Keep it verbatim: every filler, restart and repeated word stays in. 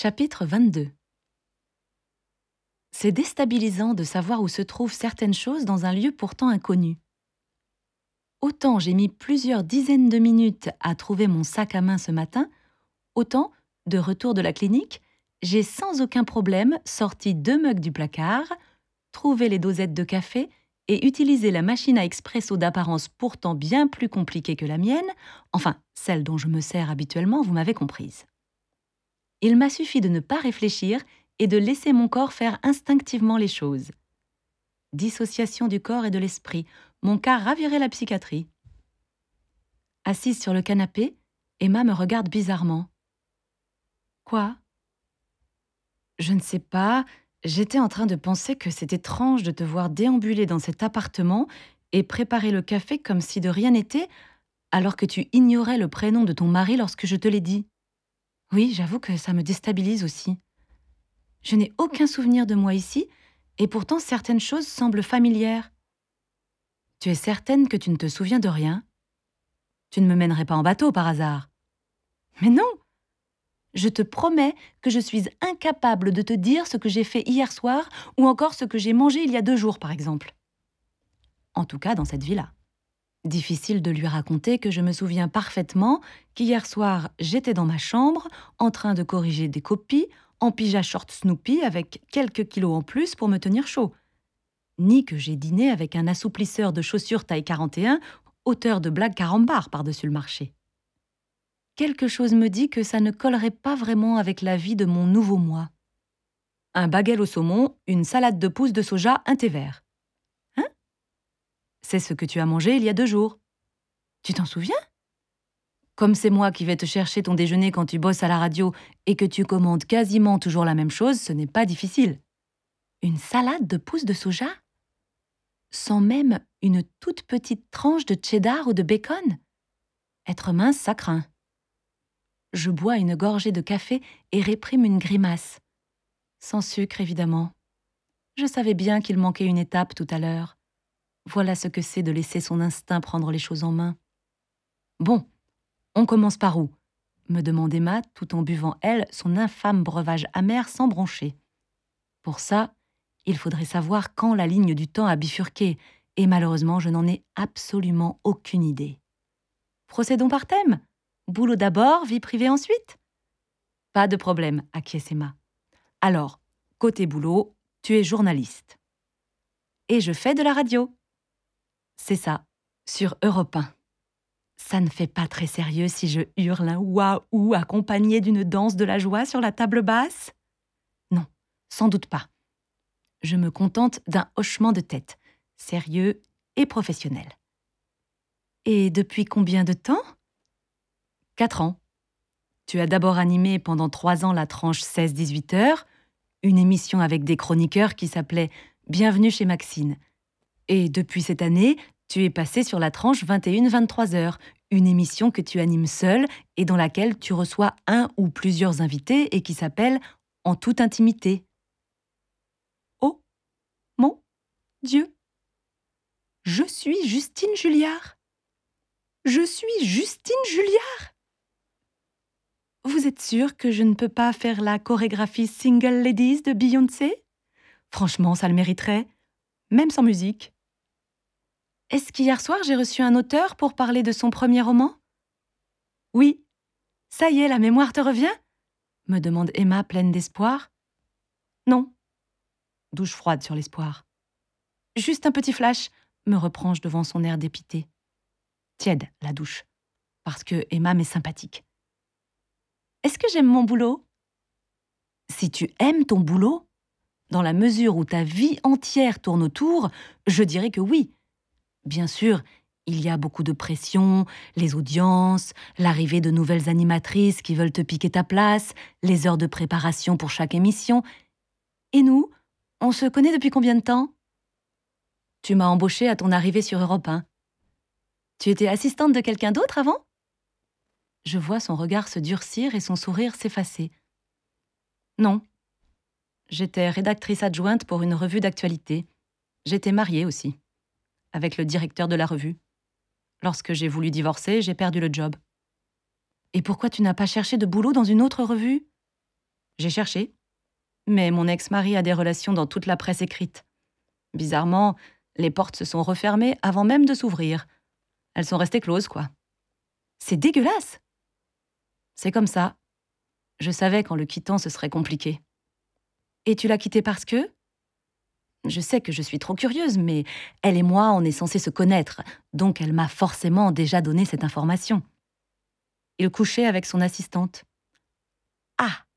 Chapitre vingt-deux. C'est déstabilisant de savoir où se trouvent certaines choses dans un lieu pourtant inconnu. Autant j'ai mis plusieurs dizaines de minutes à trouver mon sac à main ce matin, autant, de retour de la clinique, j'ai sans aucun problème sorti deux mugs du placard, trouvé les dosettes de café et utilisé la machine à expresso d'apparence pourtant bien plus compliquée que la mienne, enfin, celle dont je me sers habituellement, vous m'avez comprise. Il m'a suffi de ne pas réfléchir et de laisser mon corps faire instinctivement les choses. Dissociation du corps et de l'esprit, mon cas ravirait la psychiatrie. Assise sur le canapé, Emma me regarde bizarrement. Quoi ? Je ne sais pas, j'étais en train de penser que c'est étrange de te voir déambuler dans cet appartement et préparer le café comme si de rien n'était, alors que tu ignorais le prénom de ton mari lorsque je te l'ai dit. Oui, j'avoue que ça me déstabilise aussi. Je n'ai aucun souvenir de moi ici, et pourtant certaines choses semblent familières. Tu es certaine que tu ne te souviens de rien ? Tu ne me mènerais pas en bateau par hasard ? Mais non ! Je te promets que je suis incapable de te dire ce que j'ai fait hier soir ou encore ce que j'ai mangé il y a deux jours, par exemple. En tout cas, dans cette vie-là. Difficile de lui raconter que je me souviens parfaitement qu'hier soir, j'étais dans ma chambre, en train de corriger des copies, en pyjama short Snoopy avec quelques kilos en plus pour me tenir chaud. Ni que j'ai dîné avec un assouplisseur de chaussures taille quarante et un, auteur de blagues carambar par-dessus le marché. Quelque chose me dit que ça ne collerait pas vraiment avec la vie de mon nouveau moi. Un bagel au saumon, une salade de pousses de soja, un thé vert. Hein ? C'est ce que tu as mangé il y a deux jours. Tu t'en souviens ? Comme c'est moi qui vais te chercher ton déjeuner quand tu bosses à la radio et que tu commandes quasiment toujours la même chose, ce n'est pas difficile. Une salade de pousses de soja ? Sans même une toute petite tranche de cheddar ou de bacon ? Être mince, ça craint. Je bois une gorgée de café et réprime une grimace. Sans sucre, évidemment. Je savais bien qu'il manquait une étape tout à l'heure. Voilà ce que c'est de laisser son instinct prendre les choses en main. Bon, on commence par où ? Me demande Emma, tout en buvant, elle, son infâme breuvage amer sans broncher. Pour ça, il faudrait savoir quand la ligne du temps a bifurqué, et malheureusement, je n'en ai absolument aucune idée. Procédons par thème. Boulot d'abord, vie privée ensuite ? Pas de problème, acquiesce Emma. Alors, côté boulot, tu es journaliste. Et je fais de la radio. C'est ça, sur Europe un. Ça ne fait pas très sérieux si je hurle un waouh accompagné d'une danse de la joie sur la table basse ? Non, sans doute pas. Je me contente d'un hochement de tête, sérieux et professionnel. Et depuis combien de temps ? Quatre ans. Tu as d'abord animé pendant trois ans la tranche seize dix-huit heures, une émission avec des chroniqueurs qui s'appelait « Bienvenue chez Maxine ». Et depuis cette année, tu es passé sur la tranche vingt et une vingt-trois heures, une émission que tu animes seule et dans laquelle tu reçois un ou plusieurs invités et qui s'appelle « En toute intimité ». Oh, mon Dieu ! Je suis Justine Julliard. Je suis Justine Julliard. Vous êtes sûre que je ne peux pas faire la chorégraphie Single Ladies de Beyoncé ? Franchement, ça le mériterait, même sans musique. Est-ce qu'hier soir, j'ai reçu un auteur pour parler de son premier roman ? Oui. Ça y est, la mémoire te revient ? Me demande Emma pleine d'espoir. Non. Douche froide sur l'espoir. Juste un petit flash, me reprends-je devant son air dépité. Tiède, la douche, parce que Emma m'est sympathique. Est-ce que j'aime mon boulot ? Si tu aimes ton boulot, dans la mesure où ta vie entière tourne autour, je dirais que oui. Bien sûr, il y a beaucoup de pression, les audiences, l'arrivée de nouvelles animatrices qui veulent te piquer ta place, les heures de préparation pour chaque émission. Et nous, on se connaît depuis combien de temps ? Tu m'as embauchée à ton arrivée sur Europe un. Tu étais assistante de quelqu'un d'autre avant ? Je vois son regard se durcir et son sourire s'effacer. Non. J'étais rédactrice adjointe pour une revue d'actualité. J'étais mariée aussi, avec le directeur de la revue. Lorsque j'ai voulu divorcer, j'ai perdu le job. Et pourquoi tu n'as pas cherché de boulot dans une autre revue ? J'ai cherché, mais mon ex-mari a des relations dans toute la presse écrite. Bizarrement, les portes se sont refermées avant même de s'ouvrir. Elles sont restées closes, quoi. C'est dégueulasse! C'est comme ça. Je savais qu'en le quittant, ce serait compliqué. Et tu l'as quitté parce que? Je sais que je suis trop curieuse, mais elle et moi, on est censés se connaître, donc elle m'a forcément déjà donné cette information. Il couchait avec son assistante. Ah!